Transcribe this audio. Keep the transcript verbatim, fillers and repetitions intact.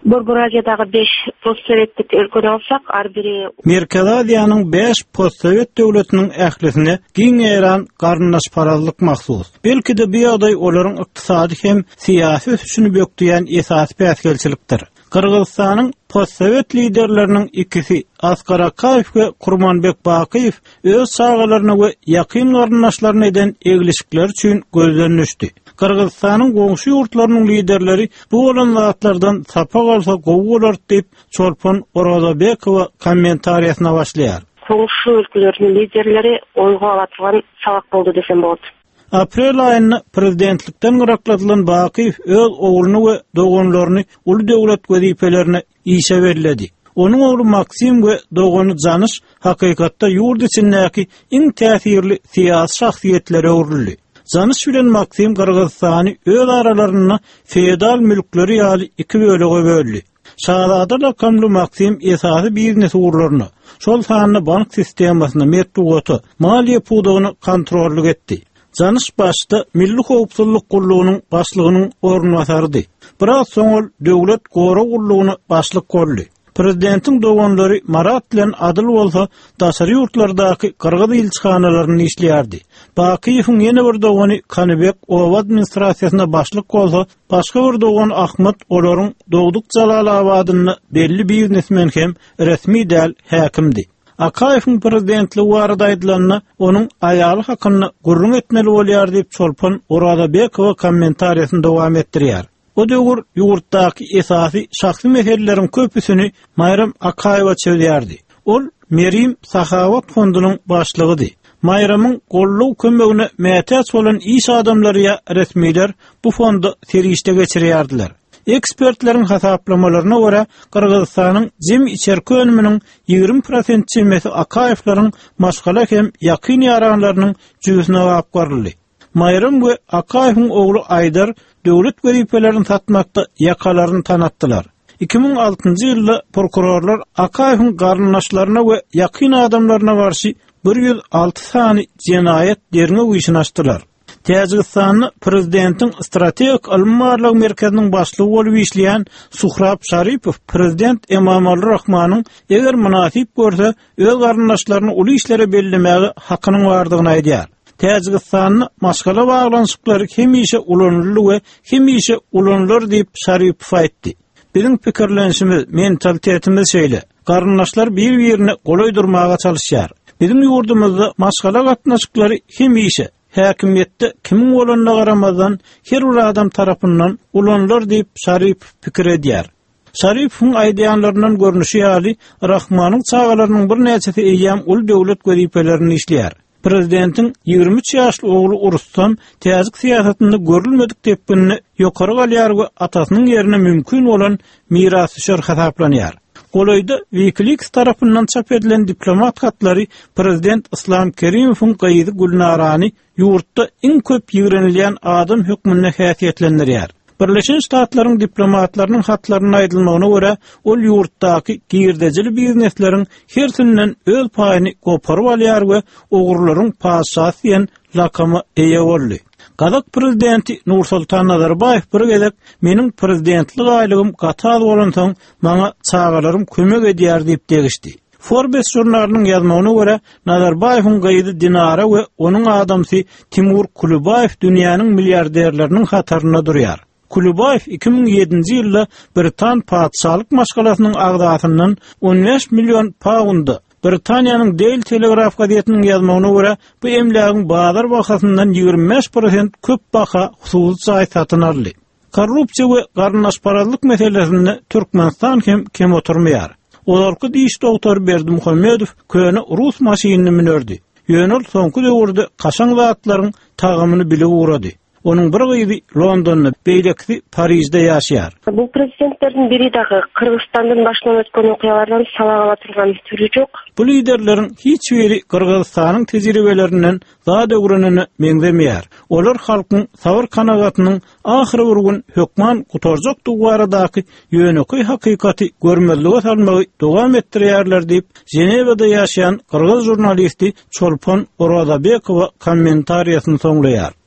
Borgoraziyadagi beş postsovetlik ülkeni alsak, ar biri Merkez Aziýanyň beş postsovet döwletiniň ählisine giň eran garnaşparazlyk mahsus. Belki de bu ýagdaý olaryň ykdysady hem syýasy üçin bökdiýen esas päsgelçilikdir. Kırgızstanyň postsovet liderleriniň ikisi Askar Akaýew we Kurmanbek Bakyýew öz sagalaryna we ýakyn garnaşlaryna eden egilişikler üçin gözden düşdi. Kırgızstanyň goňşy ýurtlarynyň liderleri bu bolan zatlardan sapa galsa gowy bolar diýip Çolpan Oradabekowa kommentariýasyna başlaýar. Goňşy ülkeleriň liderleri oýga alatýan sabak boldy desem bolot. Aprel aýyny prezidentlikden gyrakladylan Bakyýew öz ogluny we doganlaryny uly döwlet wezipelerine işe beriledi. Onuň ogly Maksim we dogany Janyş hakykatda ýurt içindäki iň täsirli syýasy şahsiýetlere öwrüldi. Janyş bilen Maksim Kırgızstany öz aralaryna feodal mülkleri ýaly iki bölege böldi. Şahzada lakamly Maksim esasy biznes urlaryny, şol sanyny bank sistemasyna metdugaty, maliýe pudugyny kontrollyk etdi. Janyş başda Milli Howpsuzlyk Gurulunyň başlygynyň ornwasardy. Biraz soň ol döwlet gora gurulugyny başlyk boldy. Prezidentiň doganlary Marat bilen Adyl bolsa daşary ýurtlardaky Kırgız ilçihanalaryny işleýärdi. Bakyýewiň ýene bir dogany Kanybek owa administrasiýasyna başlyk bolsa, başga bir dogan Ahmet olaryň Dogduk Jalalabadyny belli biznesmen hem resmi däl häkimdi. Akaýewiň prezidentligi barada aýdylanyna onuň aýaly hakyny gurrun etmeli bolýar diýip Çolpan Oradabekowa kommentariýasyny dowam etdirýär. O döwür ýurtdaky esasy şahsy meseleleriň köpüsini Mayram Akaýewa çöwdýärdi. Ol Merim Sahawat fondunyň başlygydy. Mayramyň gollaw kömegine mätäç bolan iş adamlary resmiler bu fondy serişde geçirýärdiler. Ekspertleriň hasaplamalarına göre Kırgızstanyň jem içerki önüminiň ýigirme prosent çemesi Akaýewlaryň maşgala hem ýakyn ýaranlarynyň jüzüne bap garyldy. Mayram we Akaýewiň ogly Aýdar döwlet wezipelerini satmakda ýakalaryny tanatdylar. iki bin altynjy ýylda prokurorlar Akaýewiň garnaşlaryna we ýakyn adamlaryna garşy bir yüz alty sany jenaýet derine uýuşyn açdylar. Täjikistanyň prezidentiň strategik almarlyk merkeziniň başlygy bolup işleýän Suhrab Şaripow prezident Emomali Rahmanyň eger münasip görse öz garnaşlaryny uly işlere bellemegi hakynyň bardygyny aýdýar. Täjikistanyň maşgala baglanşyklary hemişe ulanýarly we hemişe ulanýar diýip Şaripow aýtdy. Biziň pikirlenşimiz, mentalitetimiz şeýle. Garnaşlar bir-birine golay durmaga çalışýar. Bizim ýurdumyzda maşgala gatnaşyklary hemişe häkimiýetde kimin bolanyna garamazdan her bir adam tarapyndan ulanlar diýip Şaripow pikir edýär. Şaripowyň aýdýanlaryndan görnüşi ýaly Rahmanyň çağalarynyň bir näçesi eýýam ul döwlet wezipelerini işleýär. Prezidentiň ýigirme üç ýaşly ogly Urustam täzik syýasatynda görülmedik tepkinini ýokary galýar we atasynyň ýerine mümkin bolan mirasçylar hasaplanýar. Golayda WikiLeaks tarapyndan çap edilen diplomat hatlary Prezident Islom Kerimov'un gaýdy Gulnarany ýurtda iň köp ýigrenilýän adam hökmüne häsiýetlendirýär. Birleşen Ştatlaryň diplomatlarynyň hatlaryna aýdylmagyna görä, ol ýurtdaky girdejili biznesleriň hersinden öz paýyny goparyp alýar we ogurlaryň paşasy diýen lakamy eýe boldy. Kazak prezidenti Nursultan Nazarbayev bir gezek meniň prezidentlik aýlygym gatal bolansoň maňa çağalarym kömek edýär diýip degişdi. Forbes jurnalynyň ýazmagyna görä Nazarbayewiň gaýdy Dinara we onuň adamsy Timur Kulubayev dünýäniň milliarderleriniň hatarına durýar. Kulubayev iki bin ýedinji ýylda Britan paçalyk maşgalasynyň agdasyndan on beş milyon poundy Britaniýanyň Daily Telegraph gazetiniň ýazmagyna görä, bu emlägiň bazar bahasyndan ýigirme beş prosent köp baha hususy saý satyn aldy. Korrupsiýa we garnaşparazlyk meselesinde Türkmenistan hem kem oturmaýar. Olarky diýiş doktor Berdi Muhammedow köne Rus maşinini minerdi. Ýönül soňky döwürde kaşaň zatlaryň tagymyny bile uğrady. Onun bir gyzy Londonda, beýlekisi Parisde ýaşaýar. Bu prezidentlerden biri dagy Kırgızstandan başlanan ötken okuyalardan salagala turgan türü jok. Bu liderlerin hiç biri Kırgızstanyň tejribelerinden daha döwrenini meňzemeýär. Olar halkyň sabyr kanagatynyň ahyry bir gün hökman gutarjak duwaradaky ýöneköy hakykaty görmezlige salmagy dowam etdirýärler diýip Jenewada ýaşaýan Kırgız jurnalisti Çolpan Oradabekowa kommentariýasyny soňlaýar.